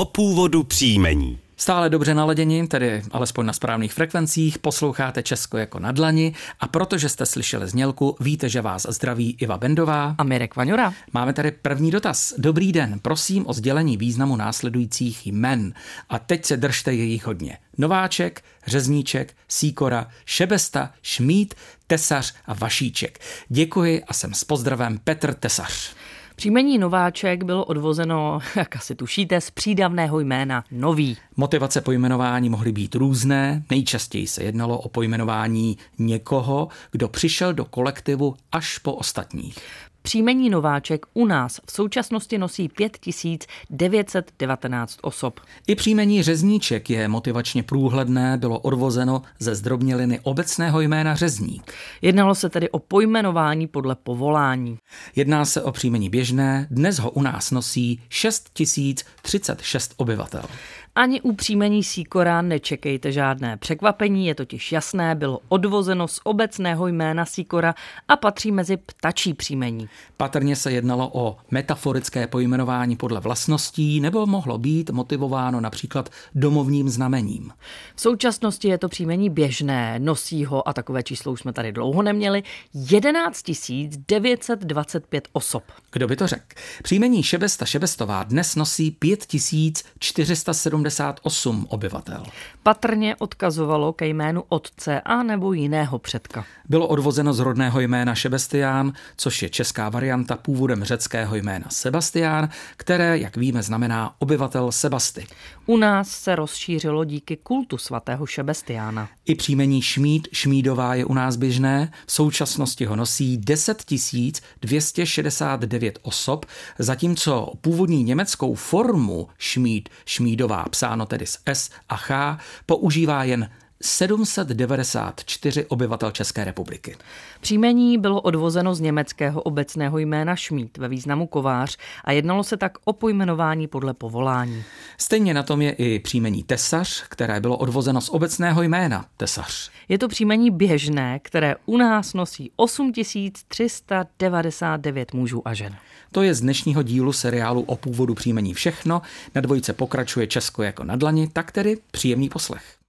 O původu příjmení. Stále dobře naladěni, tedy alespoň na správných frekvencích, posloucháte Česko jako na dlani a protože jste slyšeli znělku, víte, že vás zdraví Iva Bendová a Mirek Vaňura. Máme tady první dotaz. Dobrý den, prosím o sdělení významu následujících jmen. A teď se držte jejich hodně. Nováček, Řezníček, Sýkora, Šebesta, Šmíd, Tesař a Vašíček. Děkuji a jsem s pozdravem Petr Tesař. Příjmení Nováček bylo odvozeno, jak asi tušíte, z přídavného jména Nový. Motivace pojmenování mohly být různé, nejčastěji se jednalo o pojmenování někoho, kdo přišel do kolektivu až po ostatních. Příjmení Nováček u nás v současnosti nosí 5919 osob. I příjmení Řezníček je motivačně průhledné, bylo odvozeno ze zdrobněliny obecného jména Řezník. Jednalo se tedy o pojmenování podle povolání. Jedná se o příjmení běžné, dnes ho u nás nosí 6036 obyvatel. Ani u příjmení Sýkora nečekejte žádné překvapení, je totiž jasné, bylo odvozeno z obecného jména Sýkora a patří mezi ptačí příjmení. Patrně se jednalo o metaforické pojmenování podle vlastností nebo mohlo být motivováno například domovním znamením. V současnosti je to příjmení běžné, nosí ho, a takové číslo už jsme tady dlouho neměli, 11 925 osob. Kdo by to řekl? Příjmení Šebesta Šebestová dnes nosí 5478 obyvatel. Patrně odkazovalo ke jménu otce a nebo jiného předka. Bylo odvozeno z rodného jména Šebestián, což je česká varianta původem řeckého jména Sebastián, které, jak víme, znamená obyvatel Sebasty. U nás se rozšířilo díky kultu svatého Šebestiána. I příjmení Šmíd, Šmídová je u nás běžné, v současnosti ho nosí 10 269 osob, zatímco původní německou formu Šmíd, Šmídová, psáno tedy s S a Ch, používá jen 794 obyvatel České republiky. Příjmení bylo odvozeno z německého obecného jména Šmíd ve významu kovář a jednalo se tak o pojmenování podle povolání. Stejně na tom je i příjmení Tesař, které bylo odvozeno z obecného jména Tesař. Je to příjmení běžné, které u nás nosí 8399 mužů a žen. To je z dnešního dílu seriálu O původu příjmení všechno. Na Dvojce pokračuje Česko jako na dlani, tak tedy příjemný poslech.